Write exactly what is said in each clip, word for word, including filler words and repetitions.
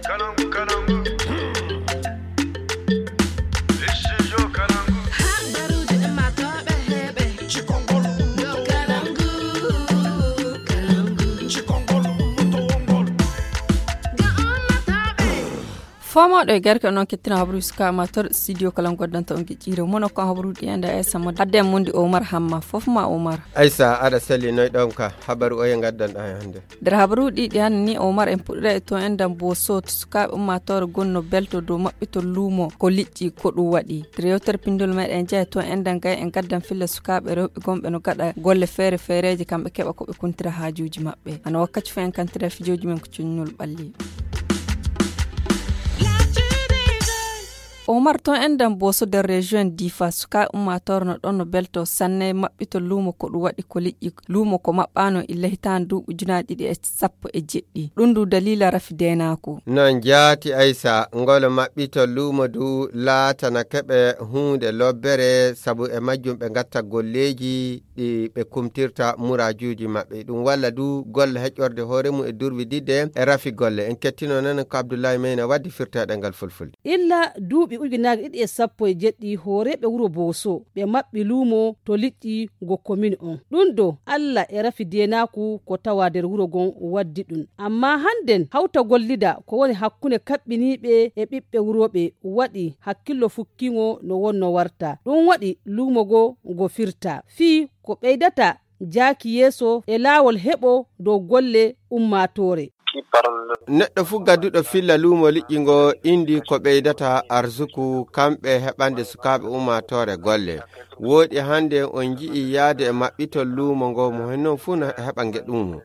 Fama do garka non ketina habru ska amateur studio kalam godanta on gijiro mono ko habru di anda Aisha mod adde mundi Omar Hamma fofma Omar Aisha ada sali noy donka habaru o gaddan ay hande der habru di di ni Omar en pudde to endam bo sot ska amateur gonno belto do mabbito lumo ko licci ko du wadi dreyoter pindol meden jay to endan gay en gaddan filla sukabe rewbe gombe no gada golle fere fereje kambe keba ko be kuntira hajuji mabbe an wakkati fen kantira fijoji men ko cunnul balli Omar ton endam boso der region difa suka ummator no don no belto sanne mabbito lumo ko du wadi ko liƴƴi lumo ko mabbano illa hitan du ujunadi di sappo e jeddi dundu dalila rafidena ko non jaati Aisha ngol mabbito lumo du laata na kebe hunde lobbere sabu e majjum be gatta golleji di be kumtirta murajuji mabbe dum walla du golle hejjorde horemu e durwi didde e rafi golle en kettino nan ko Abdullahi Mena waddi firtaade ngal fulfulde illa duubi ujunaaji ɗiɗi e sappo e jeɗɗi hooreɓe wuro Boso ɓe maɓɓi luumo to liƴƴi go commune on ɗum do Allah e rafi denaku ko tawa nder wuro gon waddi ɗum amma hannden hawta gollida ko woni hakkunde kaɓɓiniɓe e ɓiɓɓe wuroɓe waɗi hakkillo fukkingo no wonno warta ɗum waɗi luumo go go firta fii ko ɓeydata jaaki yeeso e laawol heɓo dow golle ummatore neɗɗo fu gadduɗo filla lumo liƴƴingo indi ko ɓeydata arsuku kamɓe heɓande sukaɓe ummatore golle woodi hande on ji'i yaade e maɓɓitol lumo ngo mo hennon fu no heɓa ngeɗumo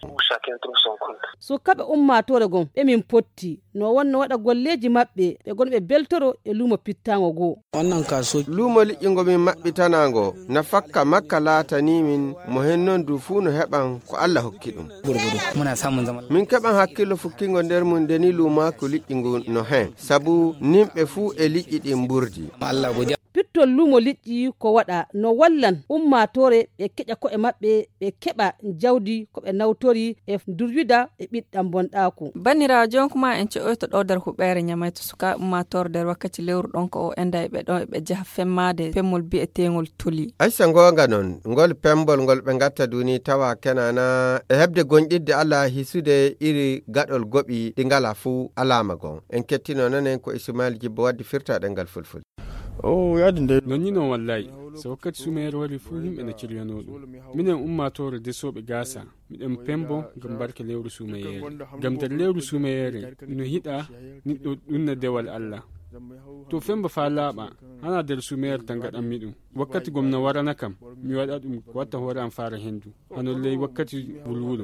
sukaɓe ummatore gon ɓe min potti no wonno waɗa golleji maɓɓe ɓe gonɓe beltoro e lumo pittago goo wannan kaso lumo liƴƴingo min maɓɓitanago na fakka makka laatani min mo hennon du fu no heɓan ko Allah hokki ɗum muna samun zaman min keɓan hakkillo fukkingo nder mum deni lumako liƴƴingo no hen sabu nimɓe fu e liƴƴi ɗin burdi Allah godiya pittol lumo liƴƴi ko waɗa no wallan ummatore ɓe keƴa ko'e maɓɓe ɓe keɓa jawdi ko ɓe nawtori e durwida e ɓiɗɗam bonɗaku banira jon kuma en ceoyto ɗo nder huɓere ñamayto suka ummatore nder wakkati lewru ɗon ko o enda e ɓe ɗon ɓe jaha femmade pemmol bi'etegol toli Aisha gonga non ngol pembol ngol ɓe gatta duni tawa kenana e hebde gonɗidde Allah hisude iri gaɗol goɓi ɗi ngala fu alama gon en kettino nonen ko Ismail Jibbo waddi firtaɗe ngal fulful oh ya dinde nonni non wallahi so wakkati sumayere wari fu himɓe na ciryano ɗum minen ummatore desoɓe gasa miɗen pembo gam barke lewru sumayere gam nder lewru sumayere no hiɗa niɗɗo ɗumna dewal Allah to femba fa laaɓa hana nder sumayere tan gaɗanmi ɗum wakkati gomna warana kam mi waɗa ɗum watta hoore am fara hendu hano ley wakkati wulwulo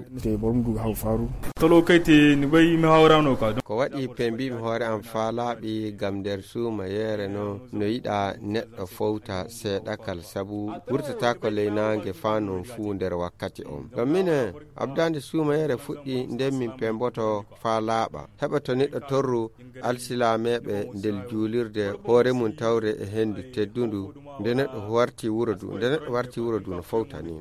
tolo kayti ni bay mi hawrano ka ko waɗi pembimi hoore am fa laaɓi gam nder sumayere no no yiɗa neɗɗo fowta seeɗakal sabu wurtata ko ley nangue fa non fu nder wakkati on gam mine abdande sumayere fuɗɗi nden min pemboto fa laaɓa heɓa to neɗɗo torru alsilameɓe ndel juulirde hoore mum tawre e hendu teddundu nde neɗɗo warti wuro du nde neɗɗo warti wuro du no fawta ni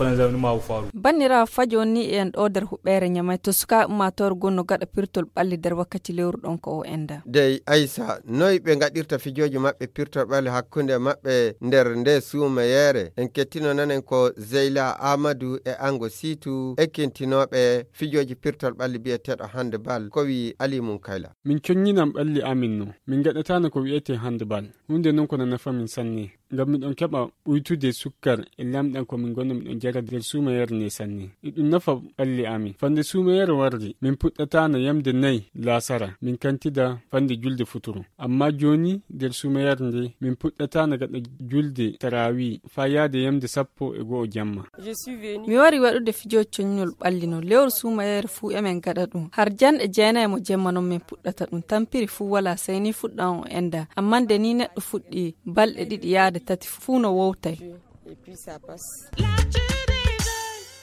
bannira fajo ni en ɗo nder huɓere ñamay to suka ummator gonno gaɗa pirtol ɓalli nder wakkati lewru ɗon ko o enda dey Aisha noy ɓe gaɗirta fijoji maɓɓe pirtol ɓalli hakkunde maɓɓe nder nde sumayere en kettino nanen ko Zeyla Amadou e Ango Situ ekkintinoɓe fijoji pirtol ɓalli biyeteɗo handball ko wi Ali Mun Kayla min conñinam ɓalli amin no min gaɗatano ko wiyete handball hunde non ko nana famin sanne ngam miɗon keɓa ɓuytude sukkar e lamɗan ko min gonno miɗon jara nder sumayere ne sanne ɗum nafa ɓalli amin fande sumayere wardi min puɗɗatano yamde nayyi lasara min kantida fande julde futuro amma joni nder sumayere nde min puɗɗatano gaɗa julde tarawi fa yaade yamde sappo e go'o jamma mi wari waɗude fijo coññol ɓalli no lewru sumayere fuu emen gaɗa ɗum har janɗe jeenayi mo jemma noon min puɗɗata ɗum tampiri fuu wala sayni fuɗɗan o enda amma nde ni neɗɗo fuɗɗi balɗe ɗiɗi yaade tati fuu no wowtay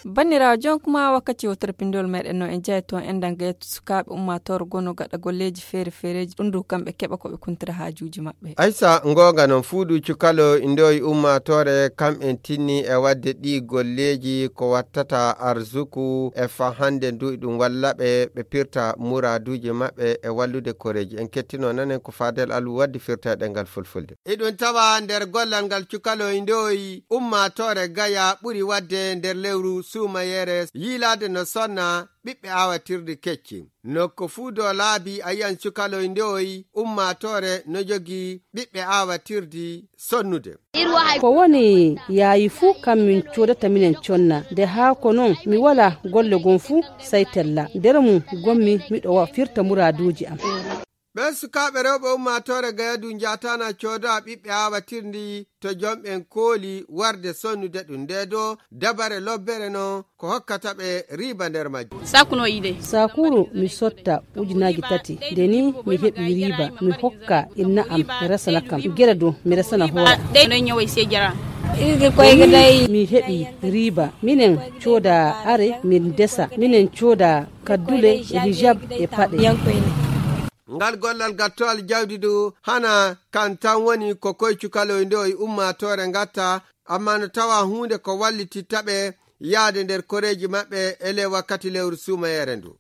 bannirawo jon kuma wakkati wotere pindol meɗen no en jaye toon endan gayto sukaɓe ummatore gono gaɗa golleji feere feereji ɗum du kamɓe keɓa koɓe kuntira hajuji maɓɓe. aysa ngoga non fuudu cukalo indoyi ummatore kam en tinni e wadde ɗi golleji ko wattata arzuku e fa hande ndu ɗum wallaɓe ɓe pirta muraduji maɓɓe e wallude koreji. En kettino nanen ko Fadel Alu waddi firtaɗe ngal fulfulde. iɗum tawa nder gollal ngal cukalo indoyi ummatore gaya ɓuri wadde nder lewru sumayere yilade no sonna ɓiɓɓe awatirde kecci. nokko fuu do laabi a yiyan cukalo ndewoyi ummatore no jogi ɓiɓɓe awatirdi sonnude. ko woni yaayi fuu kam min codata minen conna nde haa ko non mi wala golle gon fuu say tella nder mum gommi miɗo firta muraduji am. ɓen sukaɓe rewɓe ummatore gayadu jatana cooda ɓiɓɓe awatirdi to jomɓen kooli warde sonnude ɗum nde do dabare lobbere no ko hokkata ɓe riba nder majji. sakuno ide sakuru mi sotta ujunaji tati nde ni mi heɓi riba mi hokka inna am mi resana kam gera do mi resana hoora mi heɓi riba minen cooda are min desa minen cooda kaddule e hijab e paɗe. ngal gollal gattowal jawdi du hana kan tan woni ko koye cukaloy nde o ummatore gatta amma no tawa hunde ko wallititta ɓe yaade nder koreji maɓɓe ele wakkati lewru sumayere ndu.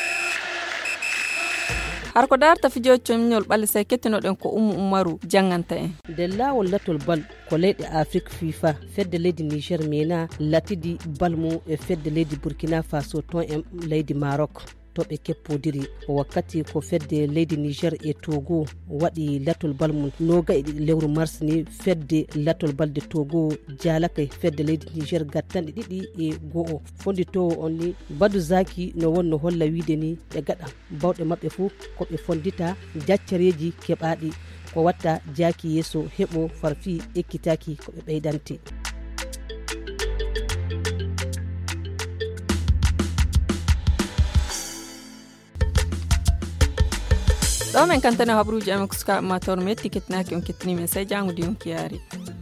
har ko darta fijoji comñol ɓalle say kettinoɗen ko Umu Umaru janganta en. nde laawol latol bal ko leyɗe afrique fifa fedde leydi niger mena latidi balmu e fedde leydi burkina faso ton e leydi maroc to ɓe keppodiri wakkati ko fedde leydi niger e togo waɗi latol bal mum noga e ɗiɗi lewru mars ni fedde latol balde togo jalaka fedde leydi niger gattanɗe ɗiɗi e go'o fonditowo on ni Badou Zaki no wonno holla wiide ni ɓe gaɗa bawɗe maɓɓe fuu koɓe fondita jaccareji keɓaɗi ko watta jaaki yeeso heɓo farfi ekkitaki koɓe ɓeydante. ɗo men kantane habruji amen ko sukaɓe ummatore metti kettinaki on kettini men sey jangude yonki yaari.